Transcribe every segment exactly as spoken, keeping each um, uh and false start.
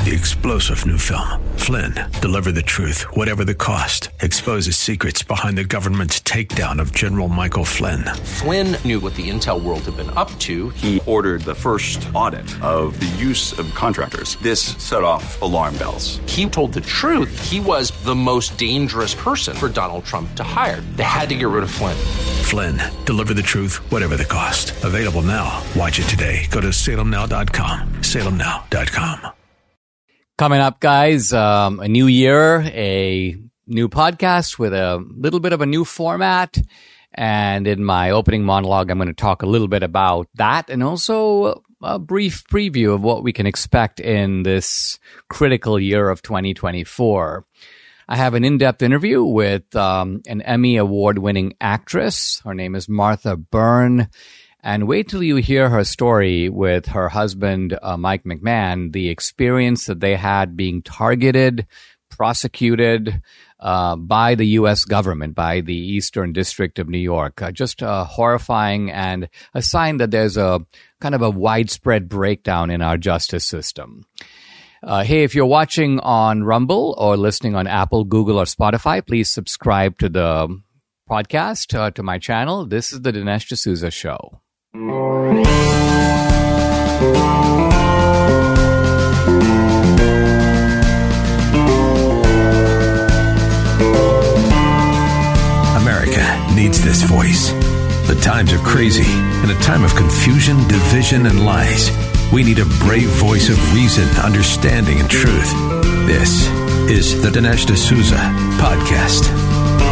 the explosive new film, Flynn, Deliver the Truth, Whatever the Cost, exposes secrets behind the government's takedown of General Michael Flynn. Flynn knew what the intel world had been up to. He ordered the first audit of the use of contractors. This set off alarm bells. He told the truth. He was the most dangerous person for Donald Trump to hire. They had to get rid of Flynn. Flynn, Deliver the Truth, Whatever the Cost. Available now. Watch it today. Go to salem now dot com. salem now dot com. Coming up, guys, um, a new year, a new podcast with a little bit of a new format. And in my opening monologue, I'm going to talk a little bit about that and also a brief preview of what we can expect in this critical year of twenty twenty-four. I have an in-depth interview with um, an Emmy Award-winning actress. Her name is Martha Byrne. And wait till you hear her story with her husband, uh, Mike McMahon, the experience that they had being targeted, prosecuted uh, by the U S government, by the Eastern District of New York. Uh, just uh, horrifying and a sign that there's a kind of a widespread breakdown in our justice system. Uh, hey, if you're watching on Rumble or listening on Apple, Google, or Spotify, please subscribe to the podcast, uh, to my channel. This is the Dinesh D'Souza Show. America needs this voice. The times are crazy. In a time of confusion, division, and lies, we need a brave voice of reason, understanding, and truth. This is the Dinesh D'Souza Podcast.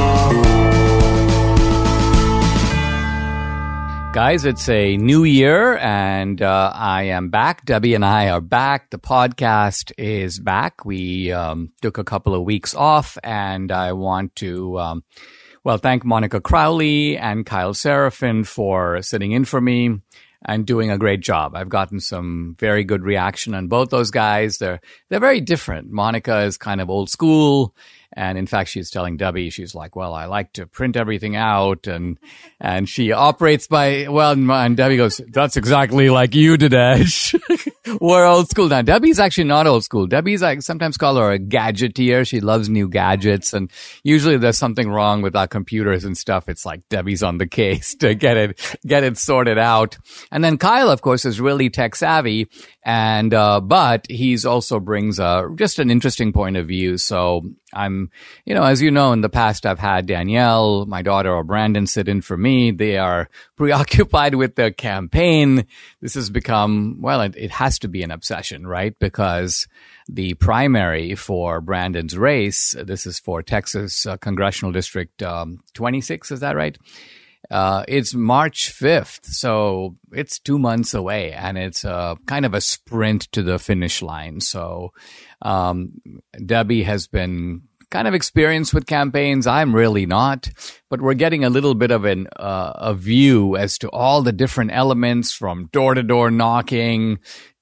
Guys, it's a new year, and uh, I am back. Debbie and I are back. The podcast is back. We um, took a couple of weeks off, and I want to, um, well, thank Monica Crowley and Kyle Seraphin for sitting in for me and doing a great job. I've gotten some very good reaction on both those guys. They're they're very different. Monica is kind of old school. And in fact, she's telling Debbie, she's like, well, I like to print everything out. And and she operates by, well, and Debbie goes, that's exactly like you, Dinesh. We're old school now. Debbie's actually not old school. Debbie's, I sometimes call her a gadgeteer. She loves new gadgets. And usually there's something wrong with our computers and stuff. It's like Debbie's on the case to get it, get it sorted out. And then Kyle, of course, is really tech savvy. And, uh, but he's also brings a, just an interesting point of view. So I'm, you know, as you know, in the past, I've had Danielle, my daughter, or Brandon sit in for me. They are preoccupied with their campaign. This has become, well, it, it has to be an obsession, right? Because the primary for Brandon's race, this is for Texas uh, Congressional District um, twenty-six, is that right? Uh, it's March fifth, so it's two months away, and it's uh, kind of a sprint to the finish line. So um, Debbie has been kind of experienced with campaigns. I'm really not, but we're getting a little bit of an uh, a view as to all the different elements, from door-to-door knocking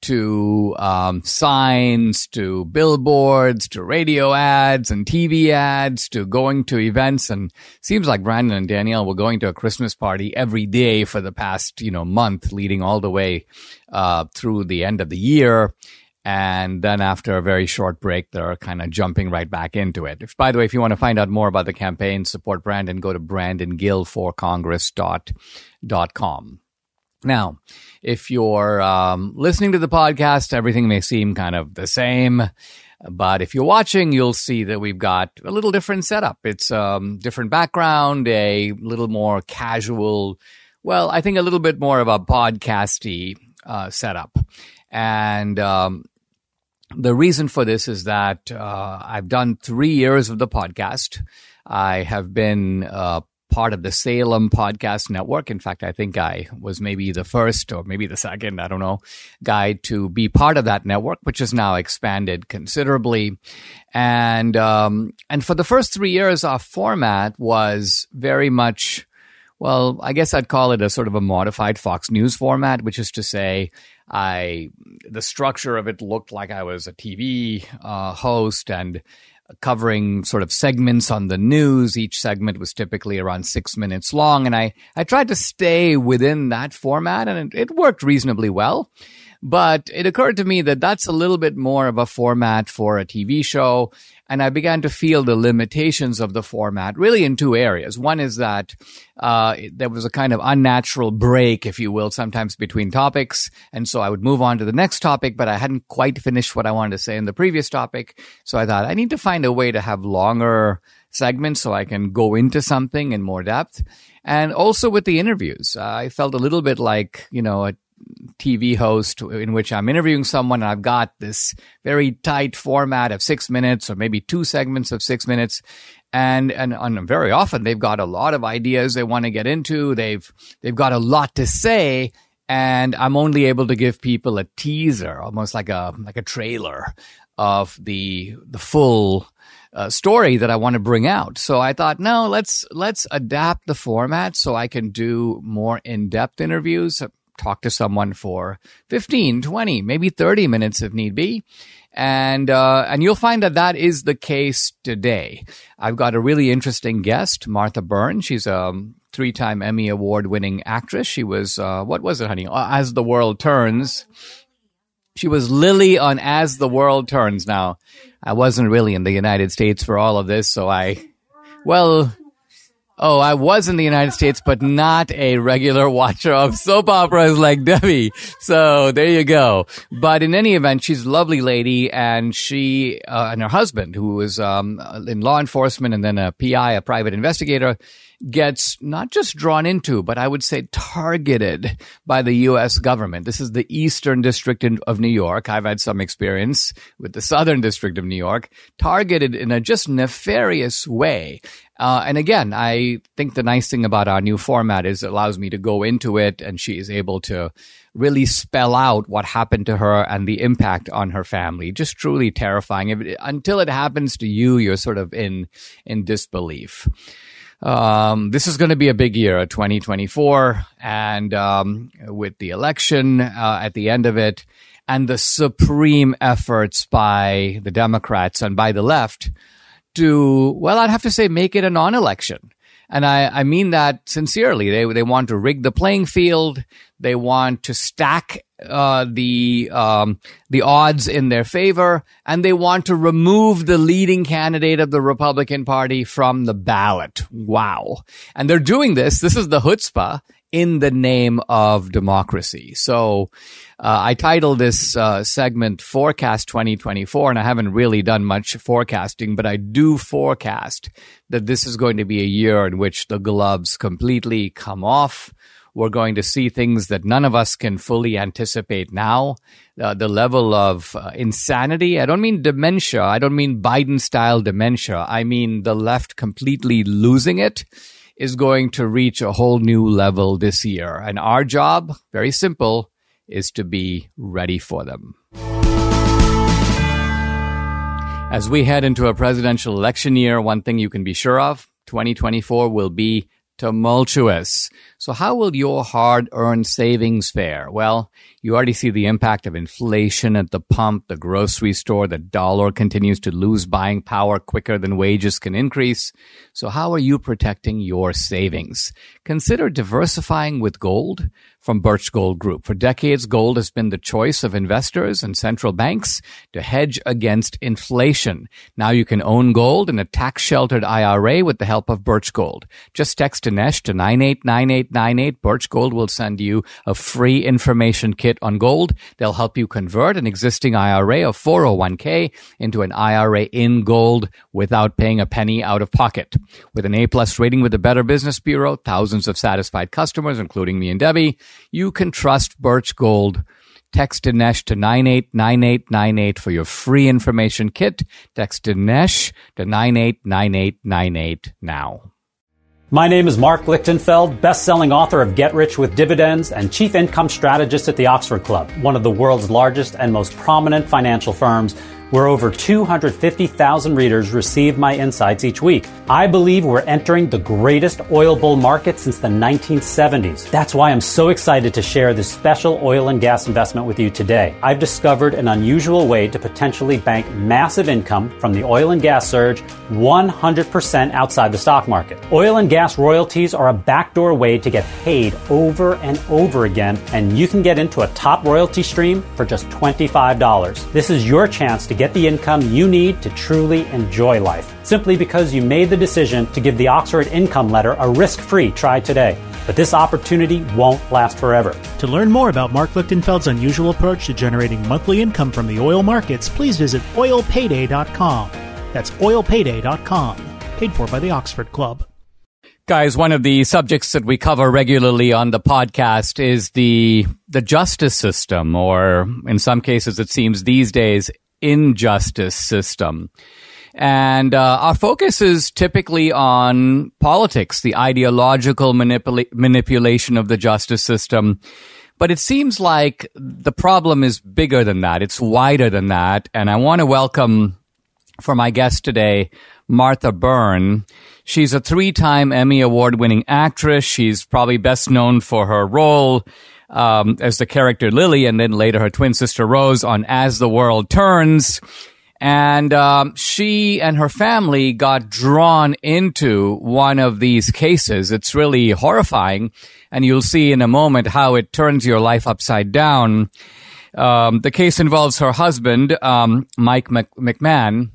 to um, signs, to billboards, to radio ads and T V ads, to going to events. And seems like Brandon and Danielle were going to a Christmas party every day for the past, you know, month, leading all the way uh, through the end of the year. And then after a very short break, they're kind of jumping right back into it. If, by the way, if you want to find out more about the campaign, support Brandon, go to brandon gill for congress dot com. Now, if you're um, listening to the podcast, everything may seem kind of the same. But if you're watching, you'll see that we've got a little different setup. It's a um, different background, a little more casual, well, I think a little bit more of a podcasty uh, setup. And um, the reason for this is that uh, I've done three years of the podcast. I have been uh, part of the Salem Podcast Network. In fact, I think I was maybe the first or maybe the second, I don't know, guy to be part of that network, which has now expanded considerably. And um, and for the first three years, our format was very much, well, I guess I'd call it a sort of a modified Fox News format, which is to say, I the structure of it looked like I was a T V uh, host and covering sort of segments on the news. Each segment was typically around six minutes long, and I, I tried to stay within that format, and it, it worked reasonably well. But it occurred to me that that's a little bit more of a format for a T V show. And I began to feel the limitations of the format really in two areas. One is that uh, there was a kind of unnatural break, if you will, sometimes between topics. And so I would move on to the next topic, but I hadn't quite finished what I wanted to say in the previous topic. So I thought I need to find a way to have longer segments so I can go into something in more depth. And also with the interviews, uh, I felt a little bit like, you know, a T V host in which I'm interviewing someone and I've got this very tight format of six minutes or maybe two segments of six minutes. And, and, and very often they've got a lot of ideas they want to get into. They've, they've got a lot to say. And I'm only able to give people a teaser, almost like a, like a trailer of the, the full uh, story that I want to bring out. So I thought, no, let's, let's adapt the format so I can do more in-depth interviews. Talk to someone for fifteen, twenty, maybe thirty minutes if need be. And uh, and you'll find that that is the case today. I've got a really interesting guest, Martha Byrne. She's a three-time Emmy Award-winning actress. She was, uh, what was it, honey? As the World Turns. She was Lily on As the World Turns. Now, I wasn't really in the United States for all of this, so I, well... Oh, I was in the United States, but not a regular watcher of soap operas like Debbie. So there you go. But in any event, she's a lovely lady, and she uh, and her husband, who was um, in law enforcement and then a P I, a private investigator, gets not just drawn into, but I would say targeted by the U S government. This is the Eastern District of New York. I've had some experience with the Southern District of New York, targeted in a just nefarious way. Uh, and again, I think the nice thing about our new format is it allows me to go into it, and she is able to really spell out what happened to her and the impact on her family. Just truly terrifying. If it, until it happens to you, you're sort of in, in disbelief. Um, this is going to be a big year, twenty twenty-four, and um, with the election uh, at the end of it, and the supreme efforts by the Democrats and by the left to, well, I'd have to say, make it a non-election. And I, I mean that sincerely. They they want to rig the playing field. They want to stack uh, the um, the odds in their favor, and they want to remove the leading candidate of the Republican Party from the ballot. Wow! And they're doing this. This is the chutzpah in the name of democracy. So uh, I titled this uh, segment Forecast twenty twenty-four, and I haven't really done much forecasting, but I do forecast that this is going to be a year in which the gloves completely come off. We're going to see things that none of us can fully anticipate now. Uh, the level of uh, insanity, I don't mean dementia, I don't mean Biden-style dementia, I mean the left completely losing it, is going to reach a whole new level this year. And our job, very simple, is to be ready for them. As we head into a presidential election year, one thing you can be sure of, twenty twenty-four will be tumultuous. So how will your hard-earned savings fare? Well, you already see the impact of inflation at the pump, the grocery store. The dollar continues to lose buying power quicker than wages can increase. So how are you protecting your savings? Consider diversifying with gold from Birch Gold Group. For decades, gold has been the choice of investors and central banks to hedge against inflation. Now you can own gold in a tax-sheltered I R A with the help of Birch Gold. Just text Dinesh to nine eight nine eight nine eight. Birch Gold will send you a free information kit on gold. They'll help you convert an existing I R A or four oh one k into an I R A in gold without paying a penny out of pocket. With an A-plus rating with the Better Business Bureau, thousands of satisfied customers, including me and Debbie, you can trust Birch Gold. Text Dinesh to nine eight nine eight nine eight for your free information kit. Text Dinesh to nine eight nine eight nine eight now. My name is Mark Lichtenfeld, best-selling author of Get Rich with Dividends and chief income strategist at the Oxford Club, one of the world's largest and most prominent financial firms. where over two hundred fifty thousand readers receive my insights each week. I believe we're entering the greatest oil bull market since the nineteen seventies. That's why I'm so excited to share this special oil and gas investment with you today. I've discovered an unusual way to potentially bank massive income from the oil and gas surge one hundred percent outside the stock market. Oil and gas royalties are a backdoor way to get paid over and over again, and you can get into a top royalty stream for just twenty-five dollars. This is your chance to get the income you need to truly enjoy life, simply because you made the decision to give the Oxford Income Letter a risk-free try today. But this opportunity won't last forever. To learn more about Mark Lichtenfeld's unusual approach to generating monthly income from the oil markets, please visit oil payday dot com. That's oil payday dot com. Paid for by the Oxford Club. Guys, one of the subjects that we cover regularly on the podcast is the the justice system, or in some cases it seems these days, injustice system. And uh, our focus is typically on politics, the ideological manipula- manipulation of the justice system. But it seems like the problem is bigger than that. It's wider than that. And I want to welcome, for my guest today, Martha Byrne. She's a three-time Emmy Award-winning actress. She's probably best known for her role um, as the character Lily, and then later her twin sister Rose on As the World Turns. And um, she and her family got drawn into one of these cases. It's really horrifying, and you'll see in a moment how it turns your life upside down. Um, the case involves her husband, um, Mike Mc- McMahon,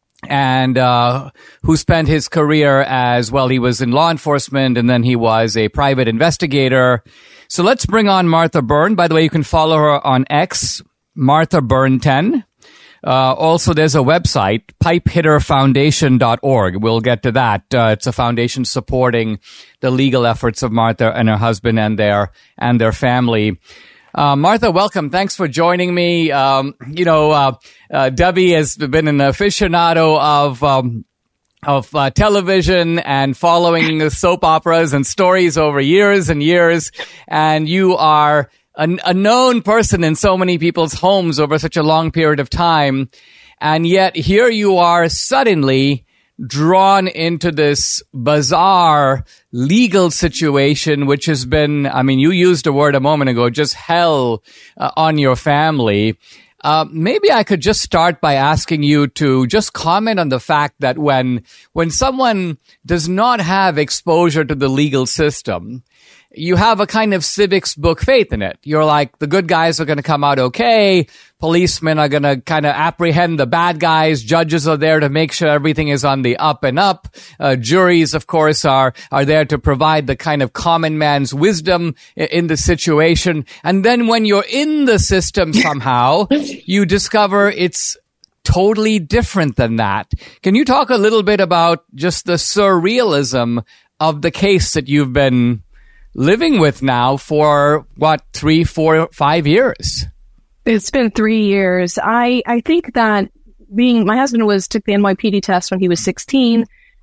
and uh, who spent his career as, well, he was in law enforcement, and then he was a private investigator. So let's bring on Martha Byrne. By the way, you can follow her on X, Martha Byrne ten. Uh, also, there's a website, pipe hitter foundation dot org. We'll get to that. Uh, it's a foundation supporting the legal efforts of Martha and her husband and their and their family. Uh, Martha, welcome. Thanks for joining me. Um, you know, uh, uh, Debbie has been an aficionado of um, of uh, television and following the soap operas and stories over years and years, and you are A, a known person in so many people's homes over such a long period of time. And yet here you are suddenly drawn into this bizarre legal situation, which has been, I mean, you used a word a moment ago, just hell uh, on your family. Uh, maybe I could just start by asking you to just comment on the fact that when, when someone does not have exposure to the legal system, you have a kind of civics book faith in it. You're like, the good guys are going to come out okay. Policemen are going to kind of apprehend the bad guys. Judges are there to make sure everything is on the up and up. Uh, juries, of course, are, are there to provide the kind of common man's wisdom in, in the situation. And then when you're in the system somehow, you discover it's totally different than that. Can you talk a little bit about just the surrealism of the case that you've been living with now for, what, three, four, five years? It's been three years. I, I think that being, my husband was, took the N Y P D test when he was sixteen.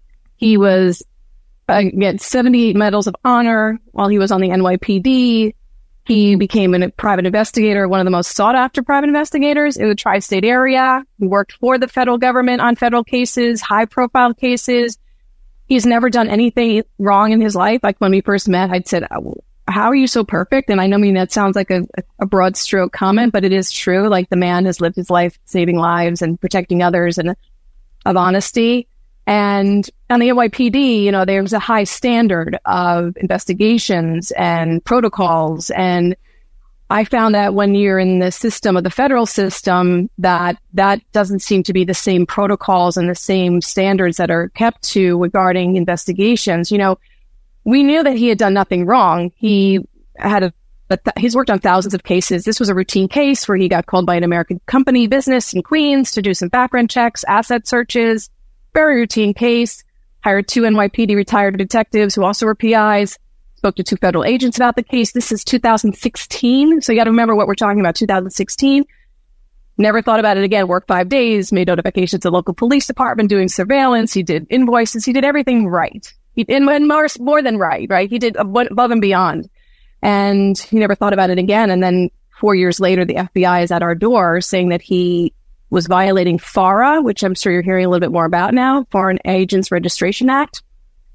He was, uh, get seventy-eight medals of honor while he was on the N Y P D. He became a private investigator, one of the most sought after private investigators in the tri-state area. He worked for the federal government on federal cases, high profile cases. He's never done anything wrong in his life. Like when we first met, I'd said, how are you so perfect? And I know, I mean, that sounds like a, a broad stroke comment, but it is true. Like the man has lived his life saving lives and protecting others and of honesty. And on the N Y P D, you know, there's a high standard of investigations and protocols. And I found that when you're in the system of the federal system, that that doesn't seem to be the same protocols and the same standards that are kept to regarding investigations. You know, we knew that he had done nothing wrong. He had a, a th- he's worked on thousands of cases. This was a routine case where he got called by an American company business in Queens to do some background checks, asset searches, very routine case, hired two N Y P D retired detectives who also were P Is. Spoke to two federal agents about the case. This is two thousand sixteen. So you got to remember what we're talking about, two thousand sixteen. Never thought about it again. Worked five days, made notifications to the local police department, doing surveillance. He did invoices. He did everything right. He did more, more than right, right? He did above and beyond. And he never thought about it again. And then four years later, the F B I is at our door saying that he was violating FARA, which I'm sure you're hearing a little bit more about now, Foreign Agents Registration Act,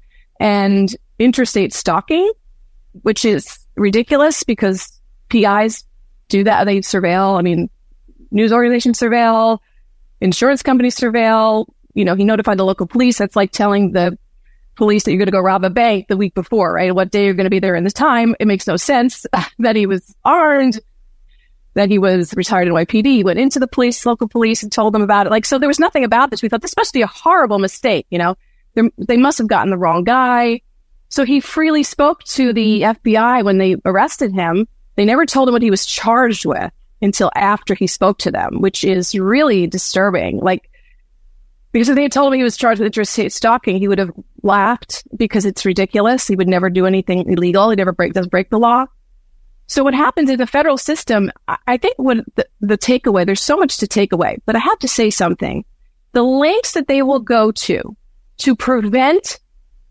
and interstate stalking, which is ridiculous because P Is do that. They surveil. I mean, news organizations surveil, insurance companies surveil. You know, he notified the local police. That's like telling the police that you're going to go rob a bank the week before, right? What day you're going to be there in this time. It makes no sense that he was armed, that he was retired N Y P D. He went into the police, local police, and told them about it. Like, so there was nothing about this. We thought this must be a horrible mistake. You know, They're, they must have gotten the wrong guy. So he freely spoke to the F B I when they arrested him. They never told him what he was charged with until after he spoke to them, which is really disturbing. Like, because if they had told him he was charged with interstate stalking, he would have laughed because it's ridiculous. He would never do anything illegal. He never break, does break the law. So what happens in the federal system, I think what the, the takeaway, there's so much to take away, but I have to say something. The lengths that they will go to, to prevent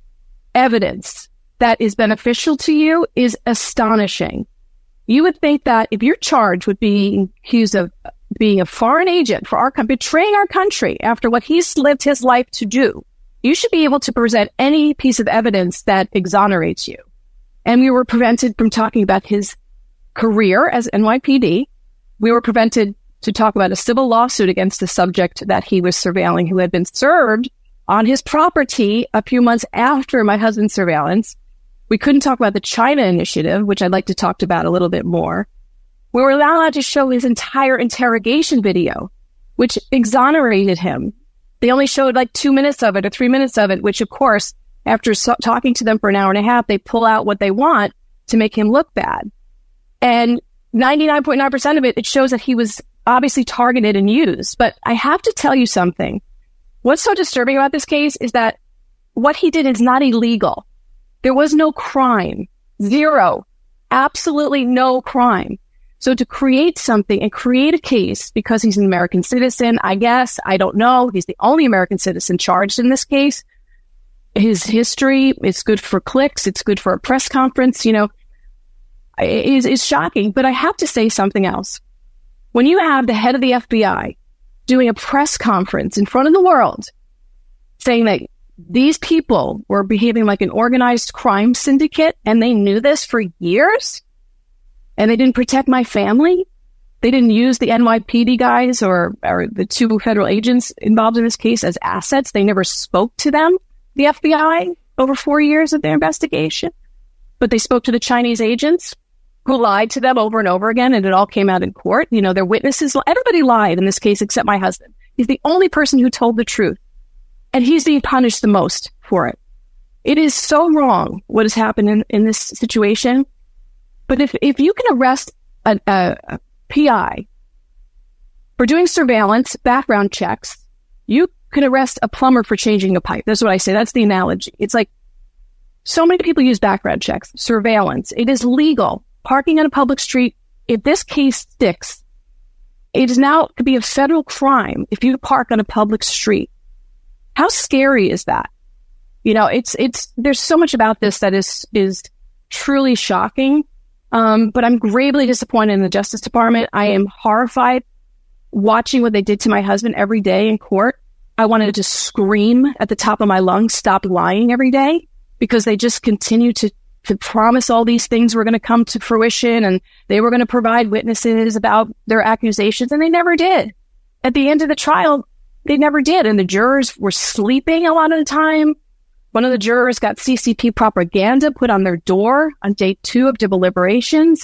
evidence that is beneficial to you is astonishing. You would think that if you're charged with being accused of being a foreign agent for our country, betraying our country after what he's lived his life to do, you should be able to present any piece of evidence that exonerates you. And we were prevented from talking about his career as N Y P D. We were prevented to talk about a civil lawsuit against the subject that he was surveilling, who had been served on his property a few months after my husband's surveillance. We couldn't talk about the China initiative, which I'd like to talk about a little bit more. We were not allowed to show his entire interrogation video, which exonerated him. They only showed like two minutes of it or three minutes of it, which of course, after so- talking to them for an hour and a half, they pull out what they want to make him look bad. And ninety-nine point nine percent of it, it shows that he was obviously targeted and used. But I have to tell you something. What's so disturbing about this case is that what he did is not illegal. There was no crime. Zero. Absolutely no crime. So to create something and create a case because he's an American citizen, I guess, I don't know. He's the only American citizen charged in this case. His history, it's good for clicks. It's good for a press conference, you know, is is shocking. But I have to say something else. When you have the head of the F B I doing a press conference in front of the world saying that these people were behaving like an organized crime syndicate and they knew this for years and they didn't protect my family, they didn't use the N Y P D guys or, or the two federal agents involved in this case as assets. They never spoke to them, the F B I, over four years of their investigation. But they spoke to the Chinese agents who lied to them over and over again, and it all came out in court. You know, their witnesses, everybody lied in this case except my husband. He's the only person who told the truth, and he's being punished the most for it. It is so wrong what has happened in, in this situation. But if, if you can arrest a, a, a P I for doing surveillance, background checks, you can arrest a plumber for changing a pipe. That's what I say. That's the analogy. It's like so many people use background checks, surveillance. It is legal. Parking on a public street, if this case sticks, it is now could be a federal crime if you park on a public street. How scary is that? You know, it's, it's, there's so much about this that is, is truly shocking. Um, but I'm gravely disappointed in the Justice Department. I am horrified watching what they did to my husband every day in court. I wanted to scream at the top of my lungs, stop lying every day, because they just continue to to promise all these things were going to come to fruition and they were going to provide witnesses about their accusations, and they never did. At the end of the trial, they never did. And the jurors were sleeping a lot of the time. One of the jurors got C C P propaganda put on their door on day two of deliberations.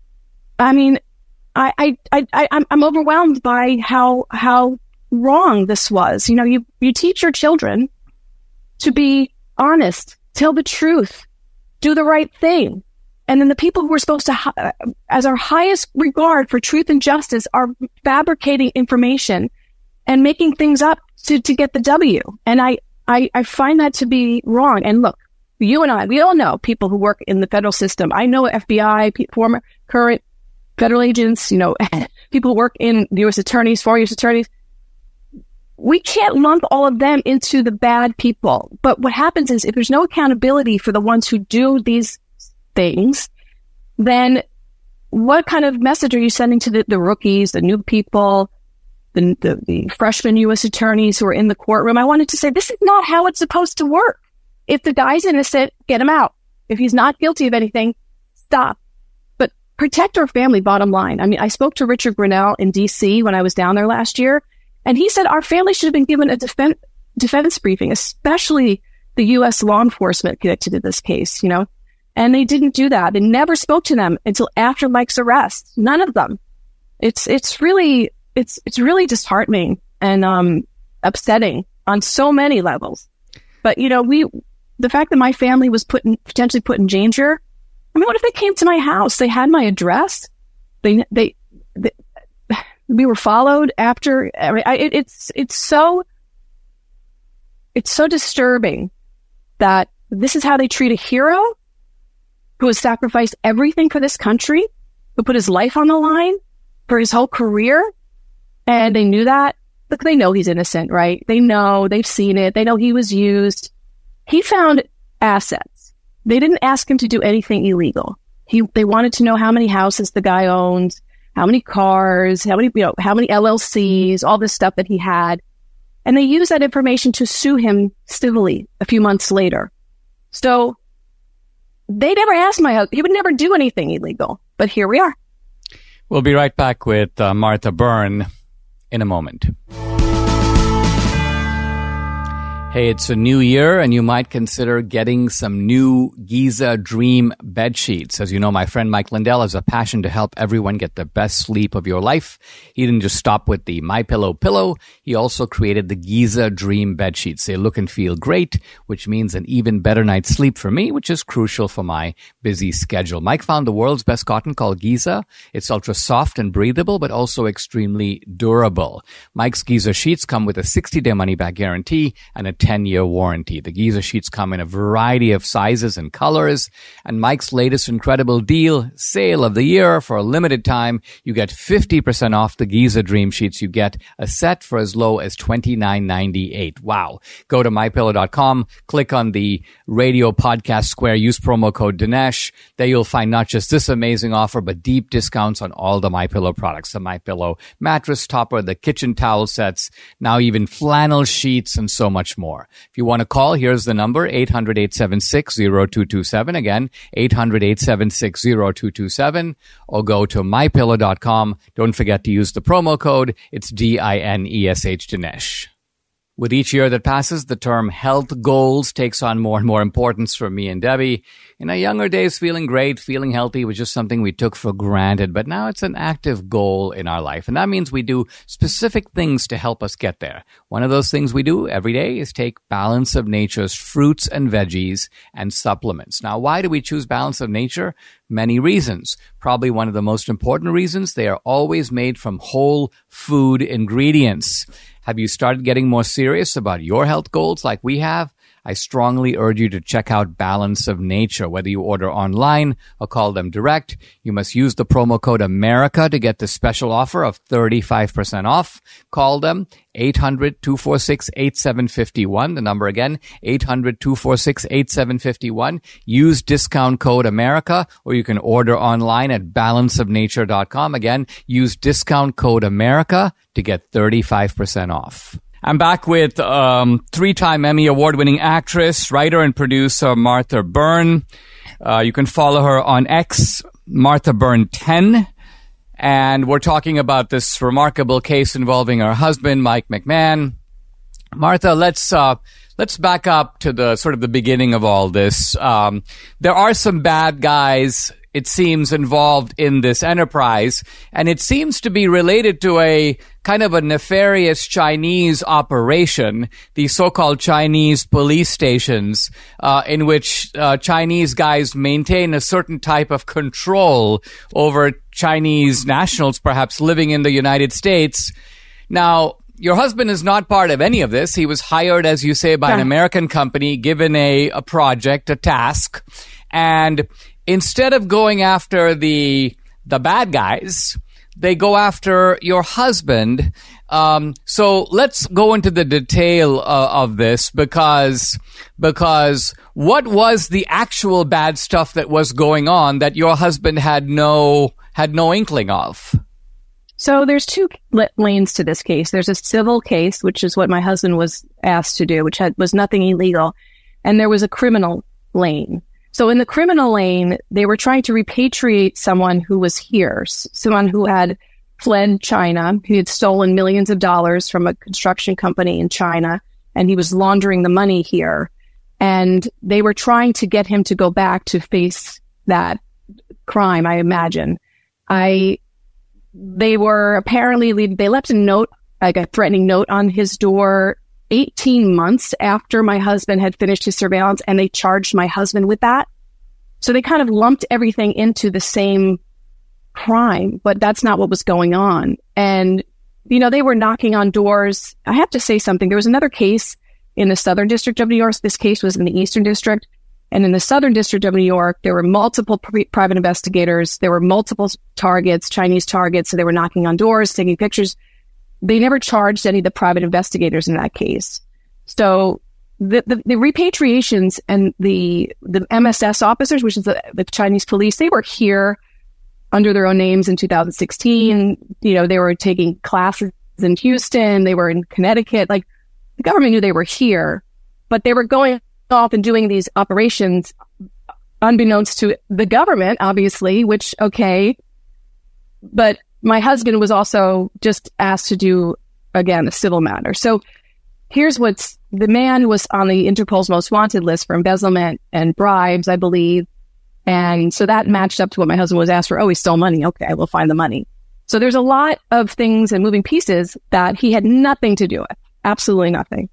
I mean, I, I, I, I I'm, I'm overwhelmed by how, how wrong this was. You know, you, you teach your children to be honest, tell the truth, do the right thing. And then the people who are supposed to, uh, as our highest regard for truth and justice, are fabricating information and making things up to, to get the W. And I, I, I find that to be wrong. And look, you and I, we all know people who work in the federal system. I know F B I, former, current federal agents, you know, people who work in the U S attorneys, former U S attorneys. We can't lump all of them into the bad people. But what happens is if there's no accountability for the ones who do these things, then what kind of message are you sending to the, the rookies, the new people? the, the, the freshman U S attorneys who were in the courtroom. I wanted to say, this is not how it's supposed to work. If the guy's innocent, get him out. If he's not guilty of anything, stop. But protect our family, bottom line. I mean, I spoke to Richard Grinnell in D C when I was down there last year, and he said our family should have been given a defen- defense briefing, especially the U S law enforcement connected to this case, you know, and they didn't do that. They never spoke to them until after Mike's arrest. None of them. It's, it's really, it's, it's really disheartening and, um, upsetting on so many levels. But, you know, we, the fact that my family was put in, potentially put in danger. I mean, what if they came to my house? They had my address. They, they, they we were followed after. I mean, I, it, it's, it's so, it's so disturbing that this is how they treat a hero who has sacrificed everything for this country, who put his life on the line for his whole career. And they knew that. Look, they know he's innocent, right? They know, they've seen it. They know he was used. He found assets. They didn't ask him to do anything illegal. He, they wanted to know how many houses the guy owned, how many cars, how many, you know, how many L L Cs, all this stuff that he had. And they used that information to sue him civilly a few months later. So they never asked my husband. He would never do anything illegal. But here we are. We'll be right back with uh, Martha Byrne in a moment. Hey, it's a new year, and you might consider getting some new Giza Dream bed sheets. As you know, my friend Mike Lindell has a passion to help everyone get the best sleep of your life. He didn't just stop with the MyPillow pillow. He also created the Giza Dream bed sheets. They look and feel great, which means an even better night's sleep for me, which is crucial for my busy schedule. Mike found the world's best cotton called Giza. It's ultra soft and breathable, but also extremely durable. Mike's Giza sheets come with a sixty-day money-back guarantee and a ten-year warranty. The Giza sheets come in a variety of sizes and colors. And Mike's latest incredible deal, sale of the year, for a limited time, you get fifty percent off the Giza Dream sheets. You get a set for as low as twenty-nine ninety-eight. Wow. Go to my pillow dot com, click on the radio podcast square, use promo code Dinesh. There you'll find not just this amazing offer, but deep discounts on all the MyPillow products. The MyPillow mattress topper, the kitchen towel sets, now even flannel sheets, and so much more. If you want to call, here's the number, eight hundred, eight seven six, zero two two seven. Again, eight hundred, eight seven six, zero two two seven. Or go to my pillow dot com. Don't forget to use the promo code. It's D I N E S H, Dinesh. With each year that passes, the term health goals takes on more and more importance for me and Debbie. In our younger days, feeling great, feeling healthy was just something we took for granted, but now it's an active goal in our life. And that means we do specific things to help us get there. One of those things we do every day is take Balance of Nature's fruits and veggies and supplements. Now, why do we choose Balance of Nature? Many reasons. Probably one of the most important reasons, they are always made from whole food ingredients. Have you started getting more serious about your health goals like we have? I strongly urge you to check out Balance of Nature. Whether you order online or call them direct, you must use the promo code America to get the special offer of thirty-five percent off. Call them, eight hundred, two four six, eight seven five one. The number again, eight hundred, two four six, eight seven five one. Use discount code America, or you can order online at balance of nature dot com. Again, use discount code America to get thirty-five percent off. I'm back with um, three-time Emmy Award-winning actress, writer, and producer Martha Byrne. Uh, you can follow her on X, Martha Byrne ten. And we're talking about this remarkable case involving her husband, Mike McMahon. Martha, let's uh, let's back up to the sort of the beginning of all this. Um, there are some bad guys, it seems, involved in this enterprise, and it seems to be related to a kind of a nefarious Chinese operation, the so-called Chinese police stations, uh, in which uh, Chinese guys maintain a certain type of control over Chinese nationals, perhaps living in the United States. Now, your husband is not part of any of this. He was hired, as you say, by yeah. an American company, given a, a project, a task, and instead of going after the the bad guys, they go after your husband. Um, so let's go into the detail uh, of this because because what was the actual bad stuff that was going on that your husband had no had no inkling of? So there's two lanes to this case. There's a civil case, which is what my husband was asked to do, which had, was nothing illegal. And there was a criminal lane. So in the criminal lane, they were trying to repatriate someone who was here, someone who had fled China, who had stolen millions of dollars from a construction company in China, and he was laundering the money here. And they were trying to get him to go back to face that crime, I imagine. I, they were apparently, they left a note, like a threatening note on his door eighteen months after my husband had finished his surveillance, and they charged my husband with that. So they kind of lumped everything into the same crime, but that's not what was going on. And, you know, they were knocking on doors. I have to say something. There was another case in the Southern District of New York. This case was in the Eastern District. And in the Southern District of New York, there were multiple pre- private investigators. There were multiple targets, Chinese targets. So they were knocking on doors, taking pictures. They never charged any of the private investigators in that case. So the, the, the repatriations and the, the M S S officers, which is the, the Chinese police, they were here under their own names in two thousand sixteen. You know, they were taking classes in Houston. They were in Connecticut. Like, the government knew they were here, but they were going off and doing these operations unbeknownst to the government, obviously, which, okay. But my husband was also just asked to do, again, a civil matter. So here's what's, the man was on the Interpol's most wanted list for embezzlement and bribes, I believe. And so that matched up to what my husband was asked for. Oh, he stole money. Okay, we'll find the money. So there's a lot of things and moving pieces that he had nothing to do with. Absolutely nothing.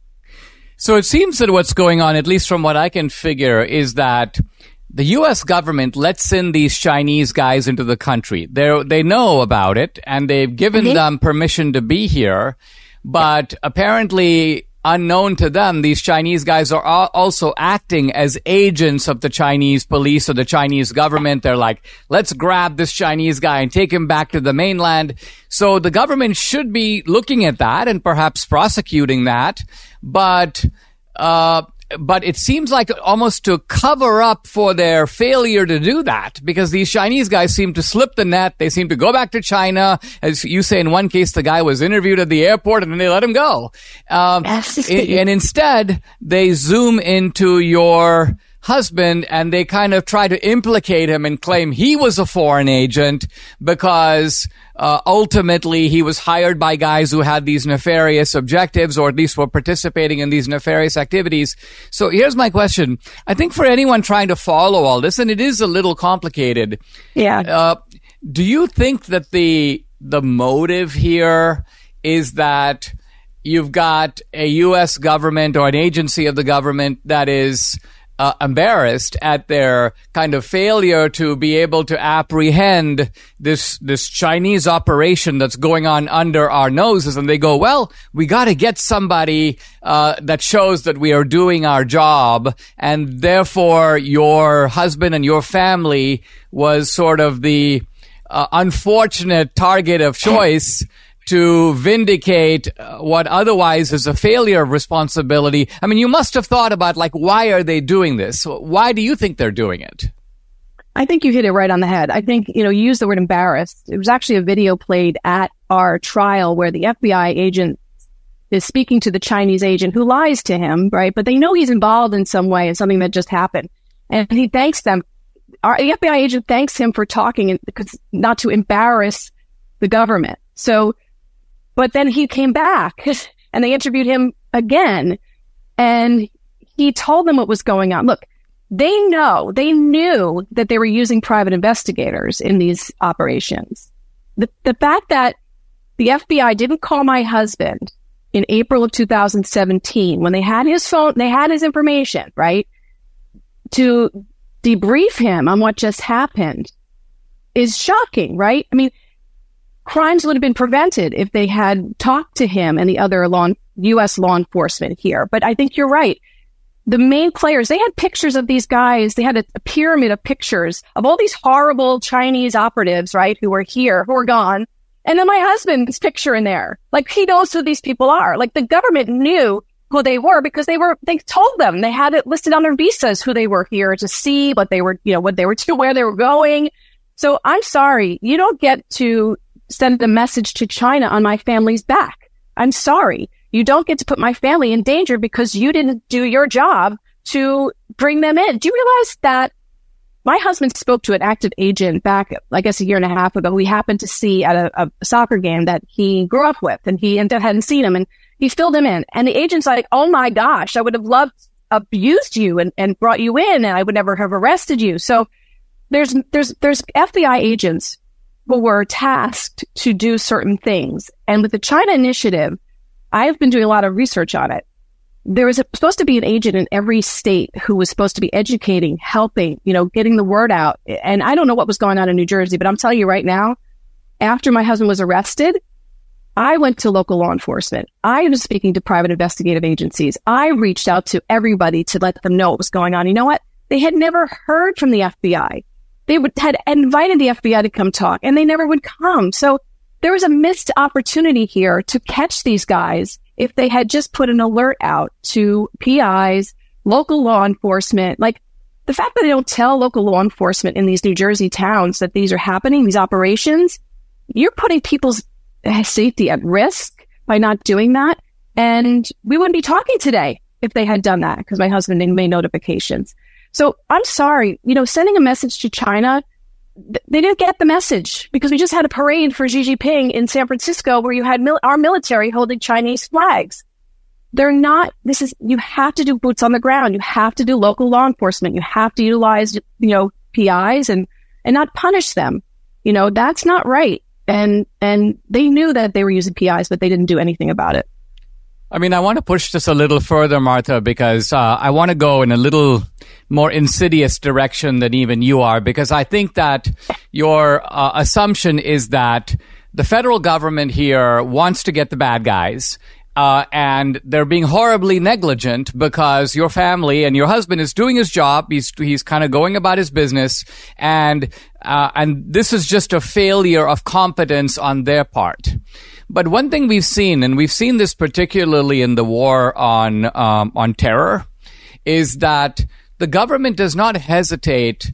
So it seems that what's going on, at least from what I can figure, is that the U S government lets in these Chinese guys into the country. They they know about it, and they've given mm-hmm. them permission to be here. But apparently, unknown to them, these Chinese guys are also acting as agents of the Chinese police or the Chinese government. They're like, let's grab this Chinese guy and take him back to the mainland. So the government should be looking at that and perhaps prosecuting that. But, uh, but it seems like almost to cover up for their failure to do that, because these Chinese guys seem to slip the net. They seem to go back to China. As you say, in one case, the guy was interviewed at the airport and then they let him go. Um, and instead, they zoom into your husband and they kind of try to implicate him and claim he was a foreign agent because uh, ultimately he was hired by guys who had these nefarious objectives, or at least were participating in these nefarious activities. So here's my question. I think for anyone trying to follow all this, and it is a little complicated. Yeah. Uh, do you think that the the motive here is that you've got a U S government or an agency of the government that is Uh, embarrassed at their kind of failure to be able to apprehend this this Chinese operation that's going on under our noses, and they go, well, we got to get somebody uh, that shows that we are doing our job, and therefore your husband and your family was sort of the uh, unfortunate target of choice to vindicate uh, what otherwise is a failure of responsibility. I mean, you must have thought about, like, why are they doing this? Why do you think they're doing it? I think you hit it right on the head. I think, you know, you used the word embarrassed. It was actually a video played at our trial where the F B I agent is speaking to the Chinese agent who lies to him, right? But they know he's involved in some way in something that just happened. And he thanks them. Our the F B I agent thanks him for talking because not to embarrass the government. So, but then he came back and they interviewed him again, and he told them what was going on. Look, they know, they knew that they were using private investigators in these operations. The, the fact that the F B I didn't call my husband in April of two thousand seventeen when they had his phone, they had his information, right, to debrief him on what just happened is shocking, right? I mean, crimes would have been prevented if they had talked to him and the other law, U S law enforcement here. But I think you're right. The main players, they had pictures of these guys. They had a, a pyramid of pictures of all these horrible Chinese operatives, right, who were here, who are gone. And then my husband's picture in there. Like, he knows who these people are. Like, the government knew who they were because they were, they told them. They had it listed on their visas who they were here to see, what they were, you know, what they were to, where they were going. So I'm sorry. You don't get to send a message to China on my family's back. I'm sorry. You don't get to put my family in danger because you didn't do your job to bring them in. Do you realize that my husband spoke to an active agent back, I guess, a year and a half ago, who he happened to see at a, a soccer game that he grew up with, and he hadn't seen him, and he filled him in. And the agent's like, oh my gosh, I would have loved, abused you and, and brought you in, and I would never have arrested you. So there's, there's, there's F B I agents who were tasked to do certain things. And with the China initiative, I've been doing a lot of research on it. There was a, supposed to be an agent in every state who was supposed to be educating, helping, you know, getting the word out. And I don't know what was going on in New Jersey, but I'm telling you right now, after my husband was arrested, I went to local law enforcement. I was speaking to private investigative agencies. I reached out to everybody to let them know what was going on. You know what? They had never heard from the F B I. They would, had invited the F B I to come talk, and they never would come. So there was a missed opportunity here to catch these guys if they had just put an alert out to P Is, local law enforcement. Like, the fact that they don't tell local law enforcement in these New Jersey towns that these are happening, these operations, you're putting people's safety at risk by not doing that. And we wouldn't be talking today if they had done that, because my husband made notifications. So I'm sorry, you know, sending a message to China, th- they didn't get the message, because we just had a parade for Xi Jinping in San Francisco where you had mil- our military holding Chinese flags. They're not, this is, you have to do boots on the ground. You have to do local law enforcement. You have to utilize, you know, P Is and, and not punish them. You know, that's not right. And, and they knew that they were using P Is, but they didn't do anything about it. I mean, I want to push this a little further, Martha, because uh, I want to go in a little more insidious direction than even you are, because I think that your uh, assumption is that the federal government here wants to get the bad guys. Uh, and they're being horribly negligent because your family and your husband is doing his job. He's, he's kind of going about his business. And, uh, and this is just a failure of competence on their part. But one thing we've seen, and we've seen this particularly in the war on, um, on terror, is that the government does not hesitate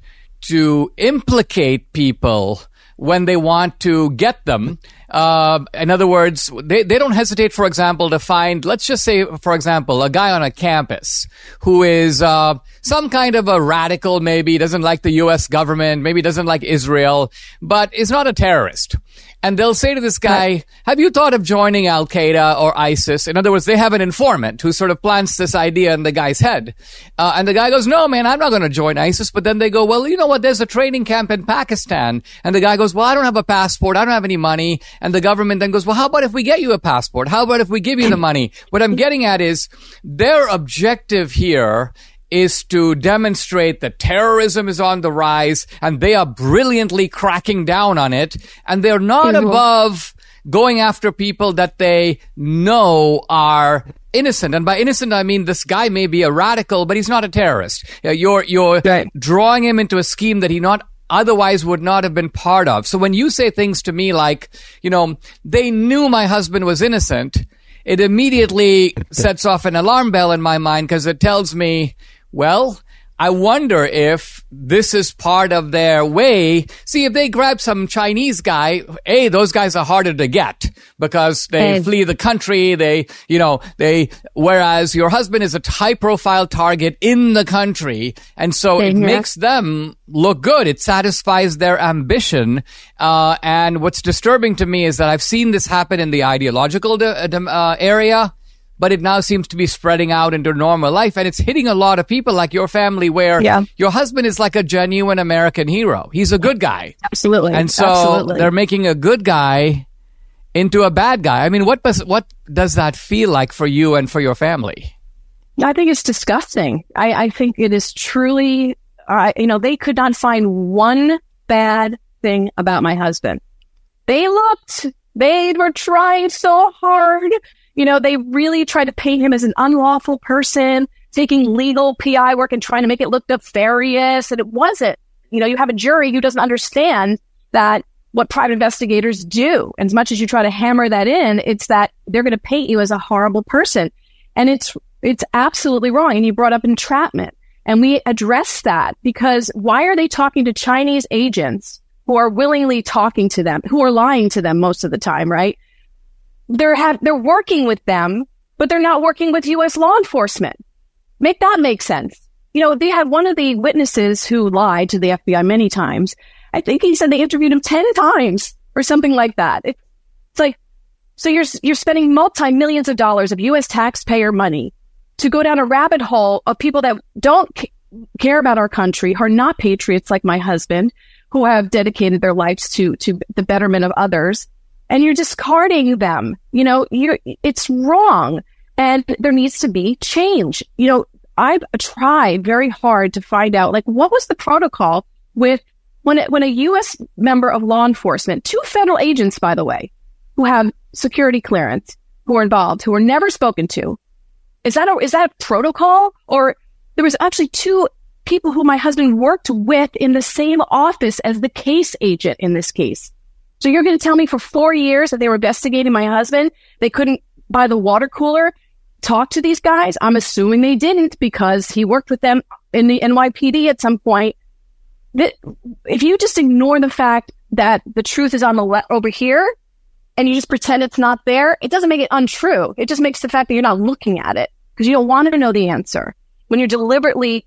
to implicate people when they want to get them. Uh, in other words, they, they don't hesitate, for example, to find, let's just say, for example, a guy on a campus who is, uh, some kind of a radical, maybe doesn't like the U S government, maybe doesn't like Israel, but is not a terrorist. And they'll say to this guy, have you thought of joining Al Qaeda or ISIS? In other words, they have an informant who sort of plants this idea in the guy's head. Uh, and the guy goes, no, man, I'm not going to join ISIS. But then they go, well, you know what? There's a training camp in Pakistan. And the guy goes, well, I don't have a passport. I don't have any money. And the government then goes, well, how about if we get you a passport? How about if we give you the money? What I'm getting at is their objective here is to demonstrate that terrorism is on the rise, and they are brilliantly cracking down on it, and they're not mm-hmm. above going after people that they know are innocent. And by innocent, I mean this guy may be a radical, but he's not a terrorist. You're, you're right. drawing him into a scheme that he not otherwise would not have been part of. So when you say things to me like, you know, they knew my husband was innocent, it immediately sets off an alarm bell in my mind, because it tells me, well, I wonder if this is part of their way. See, if they grab some Chinese guy, A, those guys are harder to get because they hey. flee the country. They, you know, they, whereas your husband is a high profile target in the country. And so it makes them look good. It satisfies their ambition. Uh, and what's disturbing to me is that I've seen this happen in the ideological de- uh, area. But it now seems to be spreading out into normal life, and it's hitting a lot of people like your family, where yeah. your husband is like a genuine American hero. He's a good guy. Absolutely. And so Absolutely. they're making a good guy into a bad guy. I mean, what does, what does that feel like for you and for your family? I think it's disgusting. I, I think it is truly, uh, you know, they could not find one bad thing about my husband. They looked, they were trying so hard. You know, they really tried to paint him as an unlawful person, taking legal P I work and trying to make it look nefarious. And it wasn't. You know, you have a jury who doesn't understand that what private investigators do. And as much as you try to hammer that in, it's that they're going to paint you as a horrible person. And it's, it's absolutely wrong. And you brought up entrapment. And we addressed that, because why are they talking to Chinese agents who are willingly talking to them, who are lying to them most of the time, right? They're have, they're working with them, but they're not working with U S law enforcement. Make that make sense. You know, they had one of the witnesses who lied to the F B I many times. I think he said they interviewed him ten times or something like that. It's like, so you're, you're spending multi-millions of dollars of U S taxpayer money to go down a rabbit hole of people that don't c- care about our country, who are not patriots like my husband, who have dedicated their lives to, to the betterment of others. And you're discarding them. You know, you're, it's wrong. And there needs to be change. You know, I've tried very hard to find out, like, what was the protocol with when it, when a U S member of law enforcement, two federal agents, by the way, who have security clearance, who are involved, who were never spoken to. Is that a, is that a protocol? Or there was actually two people who my husband worked with in the same office as the case agent in this case. So you're going to tell me for four years that they were investigating my husband, they couldn't buy the water cooler, talk to these guys? I'm assuming they didn't, because he worked with them in the N Y P D at some point. That if you just ignore the fact that the truth is on the le- over here, and you just pretend it's not there, it doesn't make it untrue. It just makes the fact that you're not looking at it because you don't want to know the answer. When you're deliberately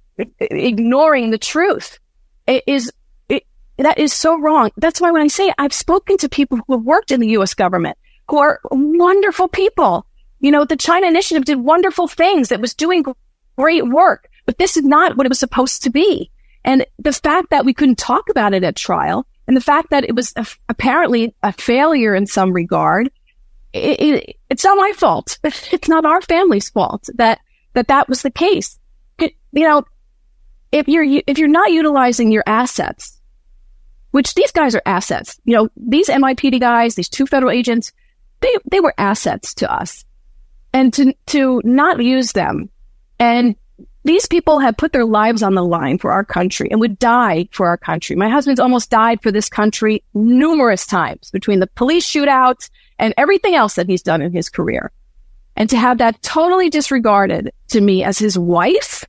ignoring the truth, it is it, that is so wrong. That's why when I say I've spoken to people who have worked in the U S government, who are wonderful people. You know, the China Initiative did wonderful things. It was doing great work, but this is not what it was supposed to be. And the fact that we couldn't talk about it at trial, and the fact that it was a, apparently a failure in some regard, it, it, it's not my fault. It's not our family's fault that that, that was the case. It, you know, if you're if you're not utilizing your assets, which these guys are assets, you know, these N Y P D guys, these two federal agents, they they were assets to us. And to to not use them, and these people have put their lives on the line for our country and would die for our country. My husband's almost died for this country numerous times between the police shootouts and everything else that he's done in his career. And to have that totally disregarded to me as his wife,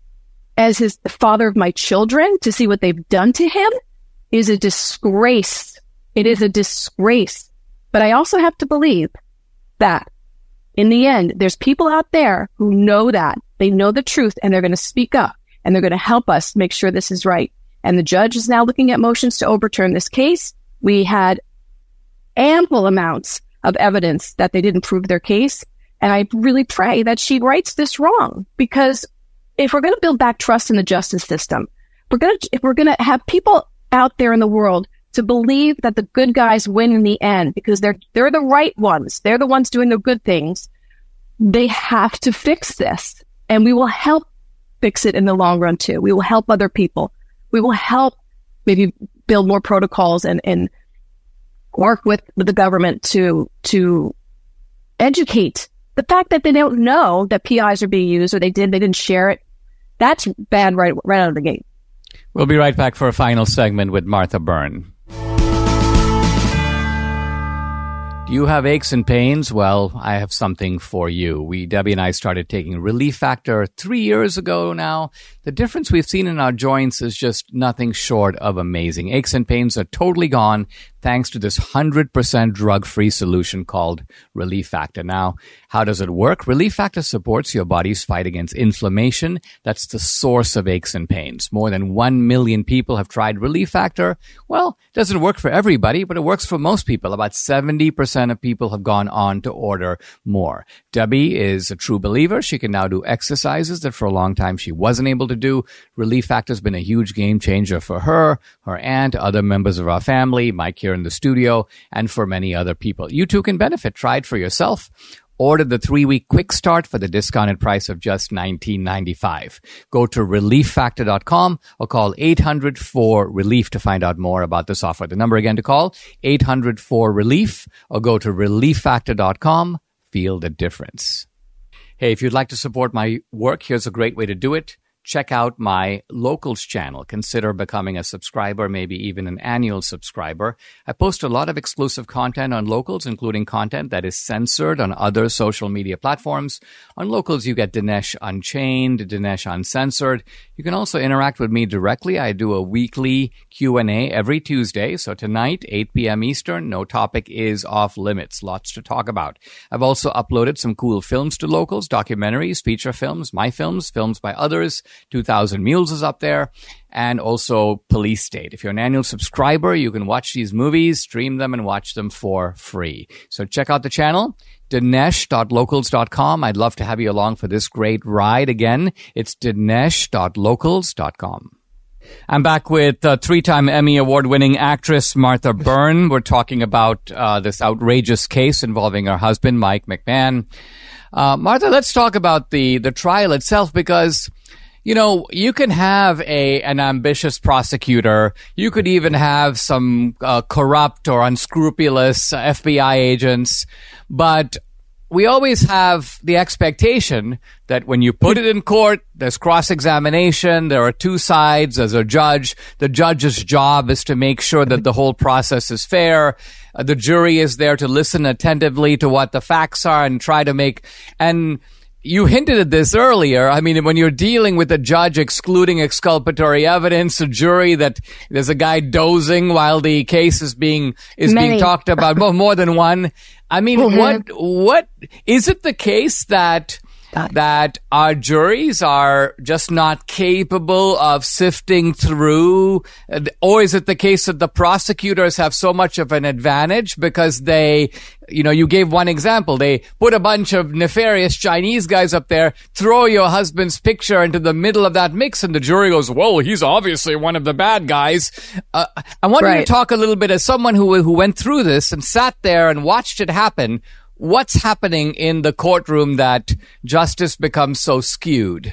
as his the father of my children, to see what they've done to him is a disgrace. It is a disgrace. But I also have to believe that in the end, there's people out there who know that. They know the truth, and they're going to speak up, and they're going to help us make sure this is right. And the judge is now looking at motions to overturn this case. We had ample amounts of evidence that they didn't prove their case. And I really pray that she rights this wrong, because if we're going to build back trust in the justice system, we're going to, if we're going to have people out there in the world to believe that the good guys win in the end because they're they're the right ones. They're the ones doing the good things. They have to fix this. And we will help fix it in the long run too. We will help other people. We will help maybe build more protocols and, and work with, with the government to to educate. The fact that they don't know that P Is are being used, or they did, they didn't share it, that's bad right right out of the gate. We'll be right back for a final segment with Martha Byrne. Do you have aches and pains? Well, I have something for you. We, Debbie and I, started taking Relief Factor three years ago now. The difference we've seen in our joints is just nothing short of amazing. Aches and pains are totally gone thanks to this one hundred percent drug-free solution called Relief Factor. Now, how does it work? Relief Factor supports your body's fight against inflammation. That's the source of aches and pains. More than one million people have tried Relief Factor. Well, it doesn't work for everybody, but it works for most people. About seventy percent of people have gone on to order more. Debbie is a true believer. She can now do exercises that for a long time she wasn't able to do. Relief Factor has been a huge game changer for her, her aunt, other members of our family, Mike here in the studio, and for many other people. You too can benefit. Try it for yourself. Order the three-week quick start for the discounted price of just nineteen ninety-five. Go to relief factor dot com or call eight hundred four relief to find out more about this offer. The number again to call, eight hundred four relief, or go to relief factor dot com. Feel the difference. Hey, if you'd like to support my work, here's a great way to do it. check out my Locals channel. Consider becoming a subscriber, maybe even an annual subscriber. I post a lot of exclusive content on Locals, including content that is censored on other social media platforms. On Locals, you get Dinesh Unchained, Dinesh Uncensored. You can also interact with me directly. I do a weekly Q and A every Tuesday. So tonight, eight p.m. Eastern, no topic is off limits. Lots to talk about. I've also uploaded some cool films to Locals, documentaries, feature films, my films, films by others. two thousand Mules is up there, and also Police State. If you're an annual subscriber, you can watch these movies, stream them, and watch them for free. So check out the channel, dinesh dot locals dot com. I'd love to have you along for this great ride. Again, it's dinesh dot locals dot com. I'm back with uh, three-time Emmy Award-winning actress Martha Byrne. We're talking about uh, this outrageous case involving her husband, Mike McMahon. Uh, Martha, let's talk about the, the trial itself, because, you know, you can have a an ambitious prosecutor. You could even have some uh, corrupt or unscrupulous uh, F B I agents, but we always have the expectation that when you put it in court, there's cross-examination, there are two sides, there's a judge. The judge's job is to make sure that the whole process is fair. Uh, the jury is there to listen attentively to what the facts are and try to make... and you hinted at this earlier. I mean, when you're dealing with a judge excluding exculpatory evidence, a jury that there's a guy dozing while the case is being is Many. being talked about, well, more than one. I mean, Mm-hmm. what what is it the case that that our juries are just not capable of sifting through, or is it the case that the prosecutors have so much of an advantage because they, you know, you gave one example, they put a bunch of nefarious Chinese guys up there, throw your husband's picture into the middle of that mix, and the jury goes, well, he's obviously one of the bad guys. Uh, I want you to Right. talk a little bit as someone who who went through this and sat there and watched it happen. What's happening in the courtroom that justice becomes so skewed?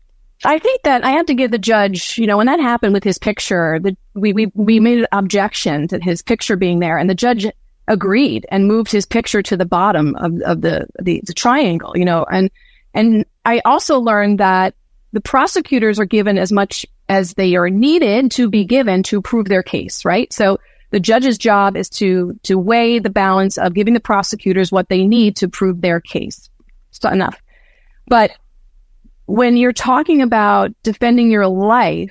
I think that I have to give the judge, you know, when that happened with his picture, the, we, we, we made an objection to his picture being there, and the judge agreed and moved his picture to the bottom of, of the, the, the triangle, you know, and, and I also learned that the prosecutors are given as much as they are needed to be given to prove their case, right? So the judge's job is to, to weigh the balance of giving the prosecutors what they need to prove their case. It's not enough. But when you're talking about defending your life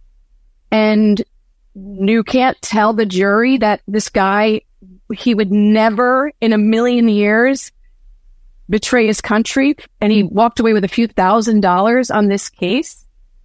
and you can't tell the jury that this guy, he would never in a million years betray his country, and he walked away with a few thousand dollars on this case,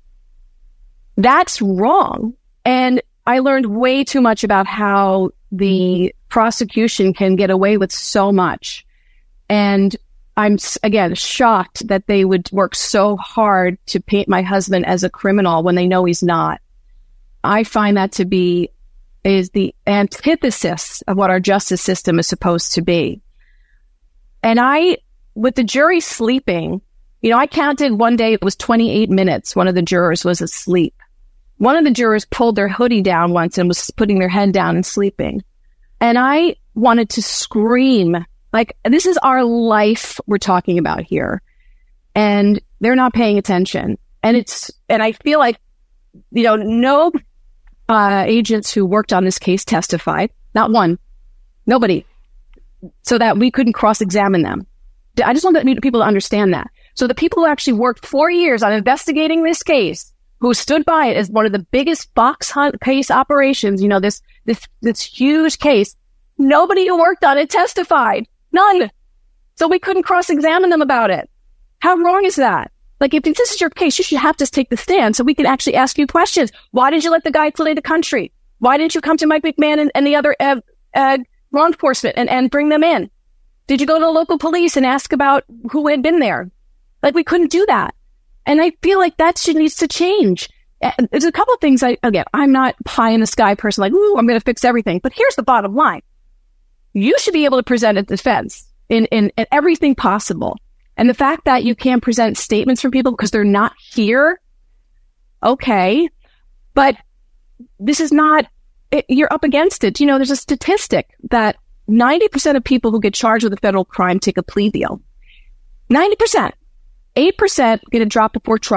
that's wrong. And I learned way too much about how the prosecution can get away with so much. And I'm, again, shocked that they would work so hard to paint my husband as a criminal when they know he's not. I find that to be is the antithesis of what our justice system is supposed to be. And I, with the jury sleeping, you know, I counted one day, it was twenty-eight minutes. One of the jurors was asleep. One of the jurors pulled their hoodie down once and was putting their head down and sleeping. And I wanted to scream, like, this is our life we're talking about here. And they're not paying attention. And it's, and I feel like, you know, no uh, agents who worked on this case testified. Not one. Nobody. So that we couldn't cross-examine them. I just want people to understand that. So the people who actually worked four years on investigating this case, who stood by it as one of the biggest fox hunt case operations, you know, this, this, this huge case, nobody who worked on it testified. None. So we couldn't cross-examine them about it. How wrong is that? Like, if this is your case, you should have to take the stand so we can actually ask you questions. Why did you let the guy flee the country? Why didn't you come to Mike McMahon and, and the other uh, uh, law enforcement and, and bring them in? Did you go to the local police and ask about who had been there? Like, we couldn't do that. And I feel like that should needs to change. There's a couple of things I, again, I'm not pie in the sky person, like, ooh, I'm going to fix everything. But here's the bottom line. You should be able to present a defense in, in, in everything possible. And the fact that you can't present statements from people because they're not here, okay. But this is not, it, you're up against it. You know, there's a statistic that ninety percent of people who get charged with a federal crime take a plea deal. ninety percent. eight percent get a drop before trial.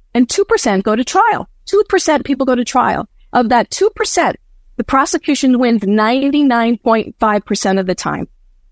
and two percent go to trial. two percent people go to trial. Of that two percent, the prosecution wins ninety-nine point five percent of the time.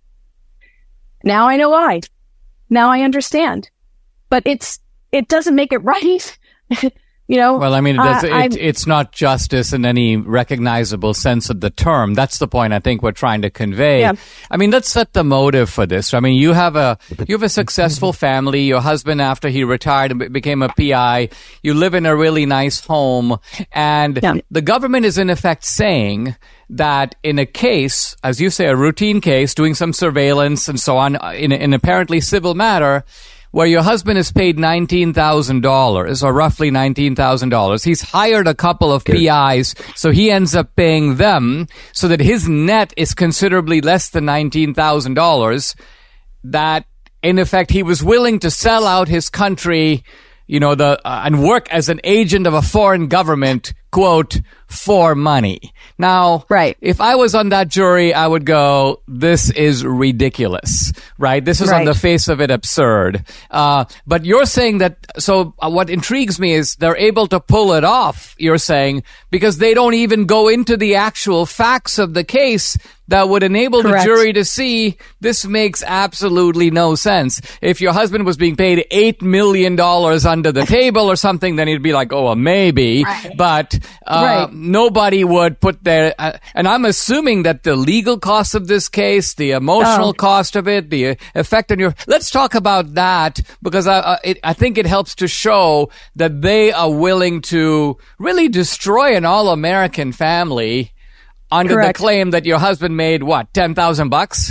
Now I know why. Now I understand. But it's it doesn't make it right. You know, well, I mean, it does, uh, it, it's not justice in any recognizable sense of the term. That's the point I think we're trying to convey. Yeah. I mean, let's set the motive for this. I mean, you have a you have a successful family. Your husband, after he retired and became a P I, you live in a really nice home, and yeah. the government is in effect saying that in a case, as you say, a routine case, doing some surveillance and so on, in an apparently civil matter, where your husband is paid nineteen thousand dollars, or roughly nineteen thousand dollars. He's hired a couple of P Is, so he ends up paying them so that his net is considerably less than nineteen thousand dollars. That, in effect, he was willing to sell out his country, you know, the uh, and work as an agent of a foreign government, quote, for money. Now, right. if I was on that jury, I would go, this is ridiculous, right? This is right. on the face of it absurd. Uh, but you're saying that, so uh, what intrigues me is they're able to pull it off, you're saying, because they don't even go into the actual facts of the case that would enable Correct. the jury to see this makes absolutely no sense. If your husband was being paid eight million dollars under the table or something, then he'd be like, oh, well, maybe. Right. But uh, right. nobody would put their... Uh, and I'm assuming that the legal cost of this case, the emotional oh. cost of it, the effect on your... Let's talk about that, because I, uh, it, I think it helps to show that they are willing to really destroy an all-American family under Correct. the claim that your husband made, what, ten thousand bucks?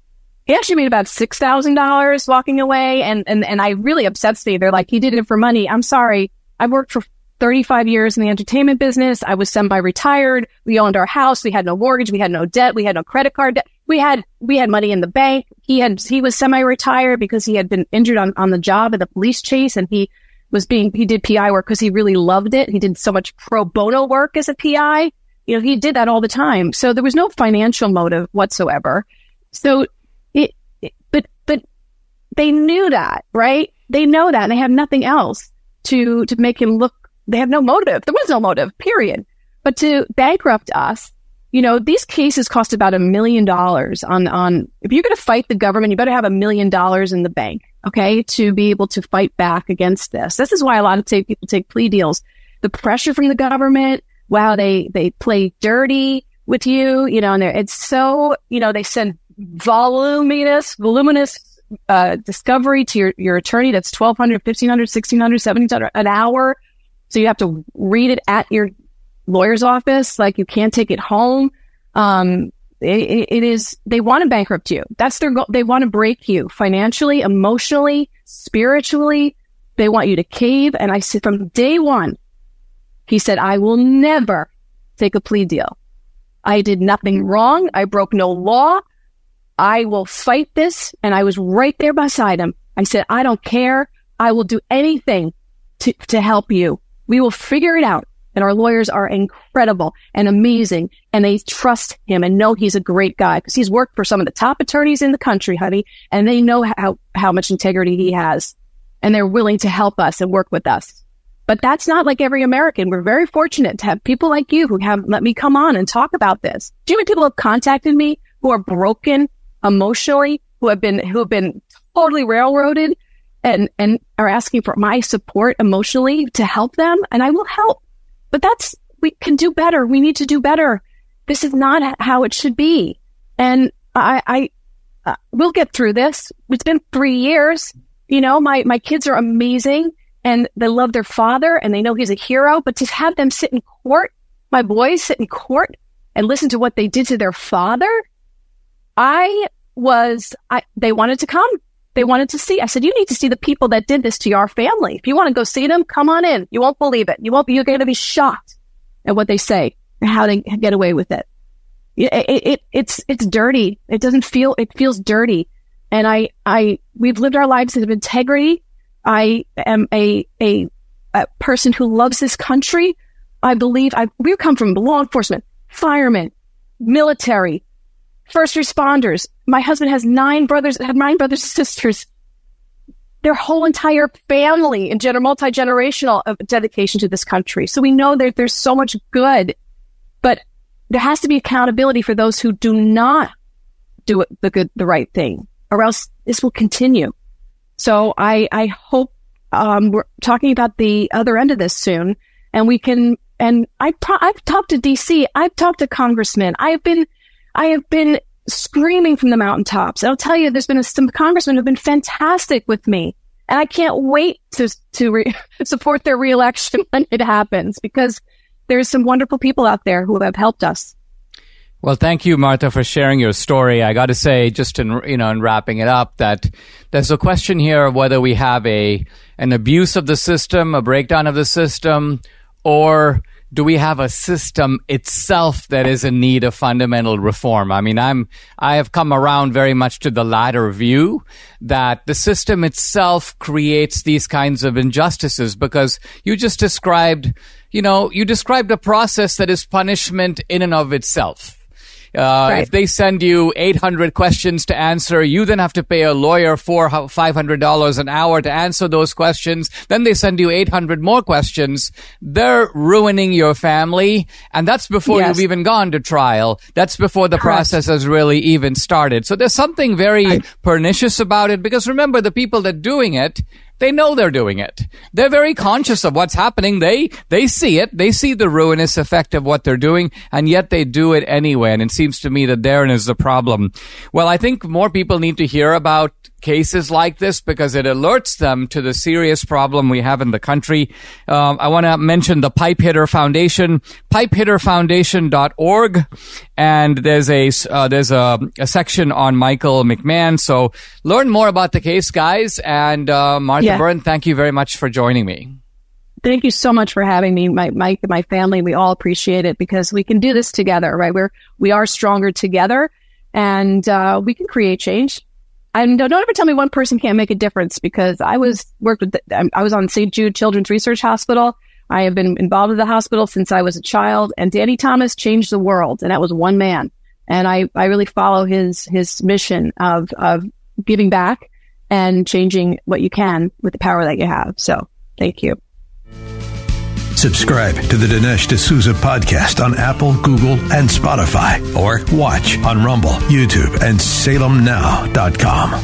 He actually made about six thousand dollars walking away. And, and, and I really upsets me. They're like, he did it for money. I'm sorry. I worked for thirty-five years in the entertainment business. I was semi-retired. We owned our house. We had no mortgage. We had no debt. We had no credit card debt. We had, we had money in the bank. He had, he was semi-retired because he had been injured on, on the job in the police chase. And he was being, he did P I work because he really loved it. He did so much pro bono work as a P I. You know, he did that all the time. So there was no financial motive whatsoever. So it, it, but, but they knew that, right? They know that, and they have nothing else to, to make him look, they have no motive. There was no motive, period. But to bankrupt us, you know, these cases cost about a million dollars on, on, if you're going to fight the government, you better have a million dollars in the bank, okay, to be able to fight back against this. This is why a lot of take, people take plea deals. The pressure from the government, wow, they, they play dirty with you, you know, and it's so, you know, they send voluminous, voluminous, uh, discovery to your, your attorney that's twelve hundred, fifteen hundred, sixteen hundred, seventeen hundred an hour. So you have to read it at your lawyer's office. Like, you can't take it home. Um, it, it is, they want to bankrupt you. That's their goal. They want to break you financially, emotionally, spiritually. They want you to cave. And I said from day one, he said, I will never take a plea deal. I did nothing wrong. I broke no law. I will fight this. And I was right there beside him. I said, I don't care. I will do anything to, to help you. We will figure it out. And our lawyers are incredible and amazing. And they trust him and know he's a great guy because he's worked for some of the top attorneys in the country, honey. And they know how, how much integrity he has. And they're willing to help us and work with us. But that's not like every American. We're very fortunate to have people like you who have let me come on and talk about this. Do you know how many people have contacted me who are broken emotionally, who have been, who have been totally railroaded and, and are asking for my support emotionally to help them? And I will help. But that's, we can do better. We need to do better. This is not how it should be. And I, I, uh, we'll get through this. It's been three years. You know, my, my kids are amazing and they love their father and they know he's a hero, but to have them sit in court, my boys sit in court and listen to what they did to their father. I was, I, they wanted to come. They wanted to see. I said, you need to see the people that did this to your family. If you want to go see them, come on in. You won't believe it. You won't be, you're going to be shocked at what they say and how they get away with it. It, it, it. It's, it's dirty. It doesn't feel, it feels dirty. And I, I, we've lived our lives of integrity. I am a, a, a person who loves this country. I believe I, we come from law enforcement, firemen, military, first responders. My husband has nine brothers, had nine brothers and sisters. their whole entire family and gener- multi-generational of dedication to this country. So we know that there's so much good, but there has to be accountability for those who do not do it, the good, the right thing, or else this will continue. So I, I hope, um, we're talking about the other end of this soon, and we can, and I pro- I've talked to D C, I've talked to congressmen, I have been, I have been screaming from the mountaintops. I'll tell you, there's been a, some congressmen who've been fantastic with me, and I can't wait to, to re- support their reelection when it happens, because there's some wonderful people out there who have helped us. Well, thank you, Martha, for sharing your story. I got to say, just in, you know, in wrapping it up, that there's a question here of whether we have a, an abuse of the system, a breakdown of the system, or do we have a system itself that is in need of fundamental reform? I mean, I'm, I have come around very much to the latter view, that the system itself creates these kinds of injustices, because you just described, you know, you described a process that is punishment in and of itself. Uh, right. If they send you eight hundred questions to answer, you then have to pay a lawyer four hundred dollars, five hundred dollars an hour to answer those questions. Then they send you eight hundred more questions. They're ruining your family. And that's before yes. you've even gone to trial. That's before the Correct. process has really even started. So there's something very I- pernicious about it, because remember, the people that are doing it, they know they're doing it. They're very conscious of what's happening. They they see it. They see the ruinous effect of what they're doing, and yet they do it anyway. And it seems to me that therein is the problem. Well, I think more people need to hear about cases like this, because it alerts them to the serious problem we have in the country. Um, I want to mention the Pipe Hitter Foundation, pipe hitter foundation dot org, and there's a uh, there's a, a section on Michael McMahon. So learn more about the case, guys. And uh, Martha yeah. Byrne, thank you very much for joining me. Thank you so much for having me, Mike, Mike, and my family. We all appreciate it, because we can do this together, right? We're we are stronger together, and uh, we can create change. And don't ever tell me one person can't make a difference, because I was worked with, the, I was on Saint Jude Children's Research Hospital. I have been involved with the hospital since I was a child, and Danny Thomas changed the world, and that was one man. And I, I really follow his, his mission of, of giving back and changing what you can with the power that you have. So thank you. Subscribe to the Dinesh D'Souza podcast on Apple, Google, and Spotify, or watch on Rumble, YouTube, and Salem Now dot com.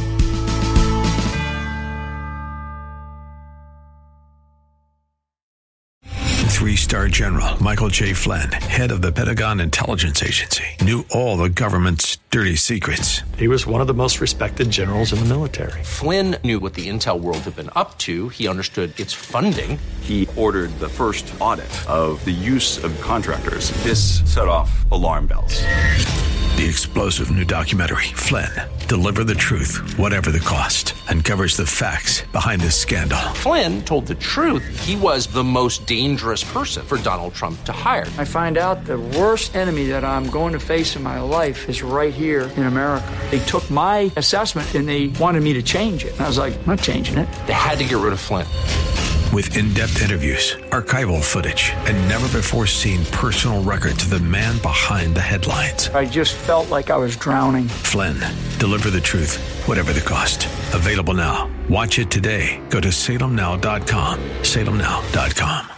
Three-star General Michael J. Flynn, head of the Pentagon Intelligence Agency, knew all the government's dirty secrets. He was one of the most respected generals in the military. Flynn knew what the intel world had been up to. He understood its funding. He ordered the first audit of the use of contractors. This set off alarm bells. The explosive new documentary, Flynn, Deliver the Truth, Whatever the Cost, uncovers the facts behind this scandal. Flynn told the truth. He was the most dangerous person for Donald Trump to hire. I find out the worst enemy that I'm going to face in my life is right here in America. They took my assessment and they wanted me to change it. And I was like, I'm not changing it. They had to get rid of Flynn. With in-depth interviews, archival footage, and never-before-seen personal records of the man behind the headlines. I just felt like I was drowning. Flynn, Deliver the Truth, Whatever the Cost. Available now. Watch it today. Go to Salem Now dot com. Salem Now dot com.